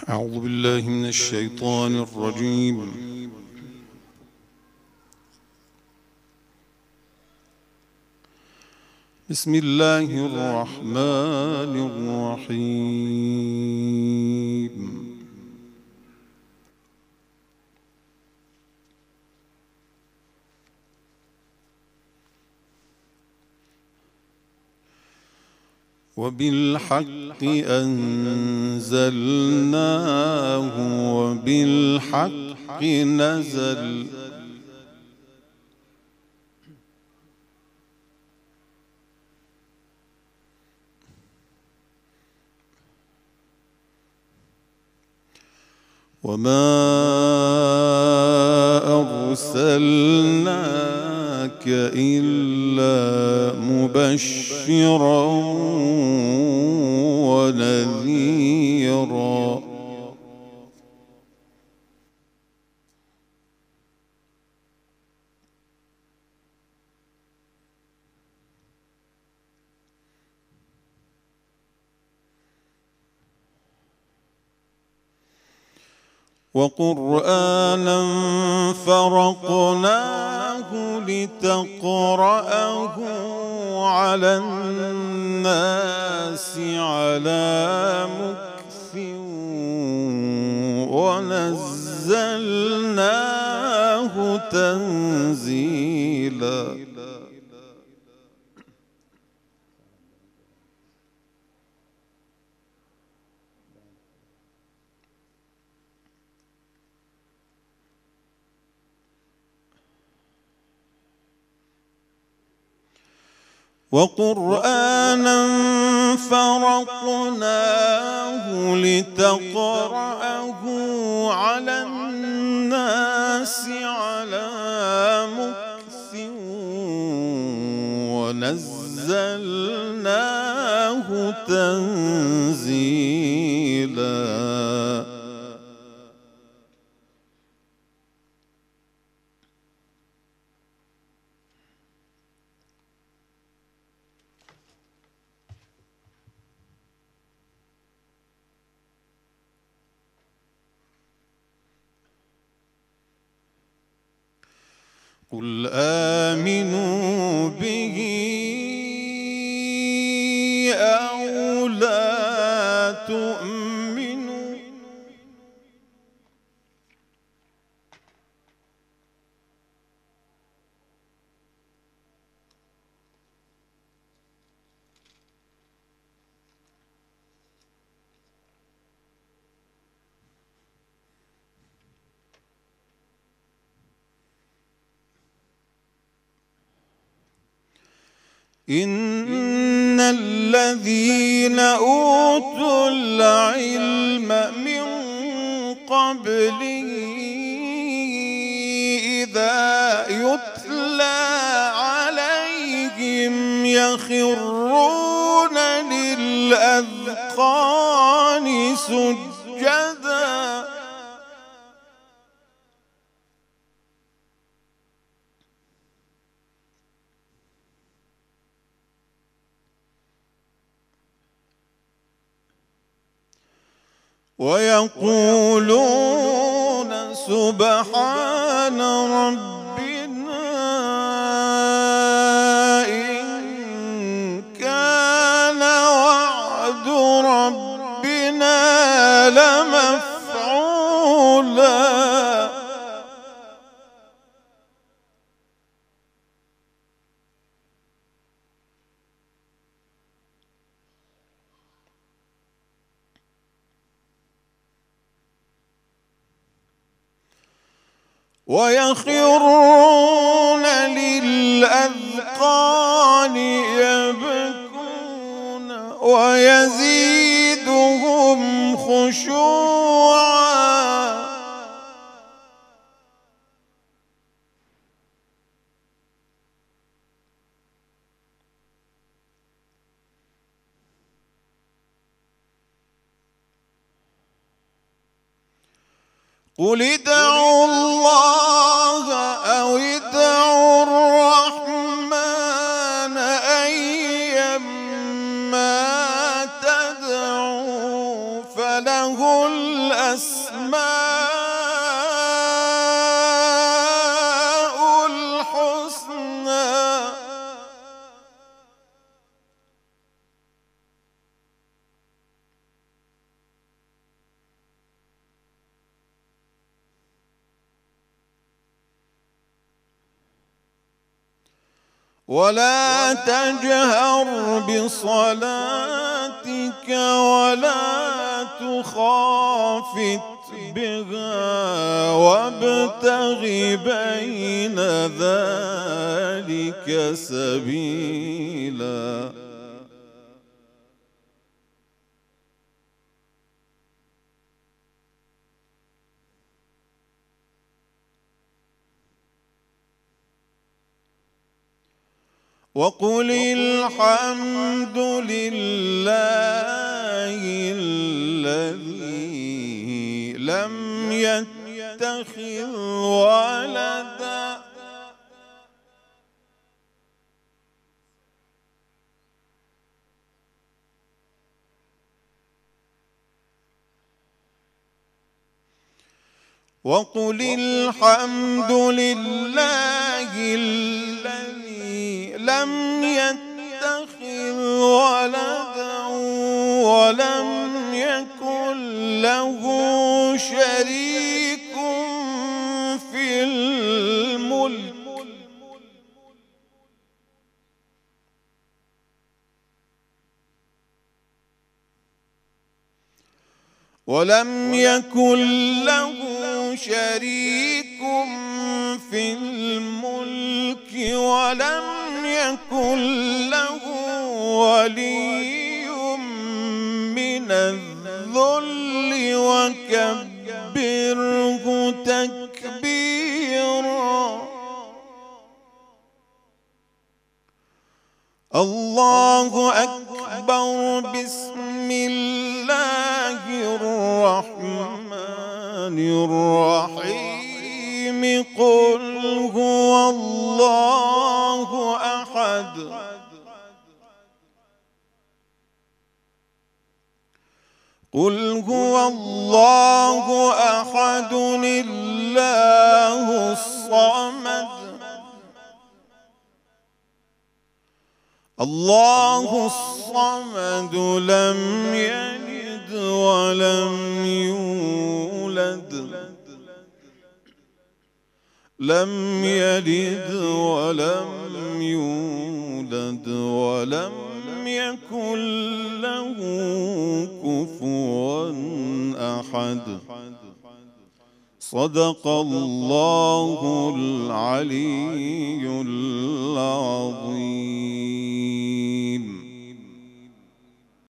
أعوذ بالله من الشيطان الرجيم. بسم الله الرحمن الرحيم. وبالحق أنزلناه وبالحق نزل وما أرسلناك إلا مبشرا ونذيرا. وقرآنا فرقناه لتقرأه على الناس على مكث ونزلناه تنزيلا. وقرآنا فرقناه لتقرأه على الناس على مكث ونزلناه تنزيلا. قل آمنوا به أو لا تؤمنوا إن الذين أوتوا العلم من قبله إذا يتلى عليهم يخرون للأذقان سجدا. ويقولون سبحان ربنا إن كان وعد ربنا لمفعولا. ويخرون للأذقان يبكون ويزيدهم خشوعا. قل ادعوا الله أو ادعوا الرحمن أيما تدعوا فله وله الأسماء الحسنى. ولا تجهر بصلاتك ولا تخافت بها وابتغ بين ذلك سبيلا. وقل الحمد لله الذي لم يتخذ ولدا وقل الحمد لله الذي لم يتخذ ولدا ولم يكن له شريك في الملك ولم يكن له شريك في الملك ولم يكن له ولي من الذل وكبره تكبيرا. الله أكبر. بسم الله الرحمن الرحيم. قل هو الله أحد قل هو الله أحد الله الصمد الله الصمد لم يلد ولم يولد لم يلد ولم يولد ولم يكن له كفوا أحد. صدق الله العلي